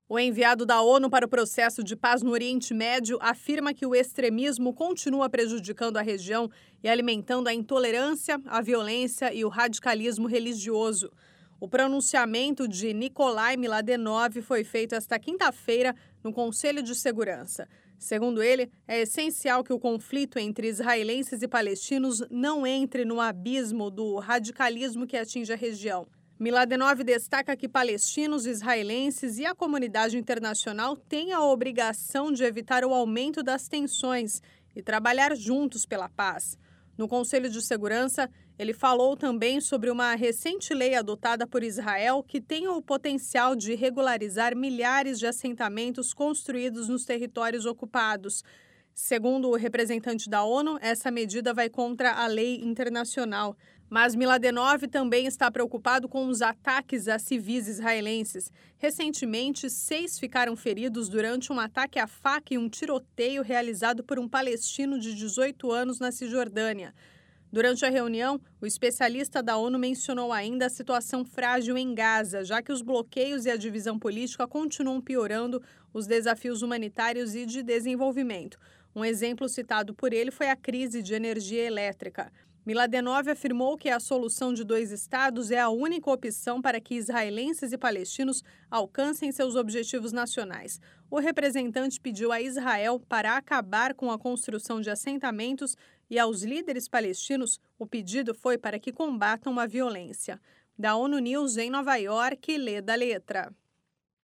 O enviado da ONU para o processo de paz no Oriente Médio afirma que o extremismo continua prejudicando a região e alimentando a intolerância, a violência e o radicalismo religioso. O pronunciamento de Nikolai Mladenov foi feito esta quinta-feira no Conselho de Segurança. Segundo ele, é essencial que o conflito entre israelenses e palestinos não entre no abismo do radicalismo que atinge a região. Mladenov destaca que palestinos, israelenses e a comunidade internacional têm a obrigação de evitar o aumento das tensões e trabalhar juntos pela paz. No Conselho de Segurança, ele falou também sobre uma recente lei adotada por Israel que tem o potencial de regularizar milhares de assentamentos construídos nos territórios ocupados. Segundo o representante da ONU, essa medida vai contra a lei internacional. Mas Mladenov também está preocupado com os ataques a civis israelenses. Recentemente, 6 ficaram feridos durante um ataque à faca e um tiroteio realizado por um palestino de 18 anos na Cisjordânia. Durante a reunião, o especialista da ONU mencionou ainda a situação frágil em Gaza, já que os bloqueios e a divisão política continuam piorando os desafios humanitários e de desenvolvimento. Um exemplo citado por ele foi a crise de energia elétrica. Mladenov afirmou que a solução de 2 estados é a única opção para que israelenses e palestinos alcancem seus objetivos nacionais. O representante pediu a Israel para acabar com a construção de assentamentos e aos líderes palestinos o pedido foi para que combatam a violência. Da ONU News em Nova York, Leda Letra.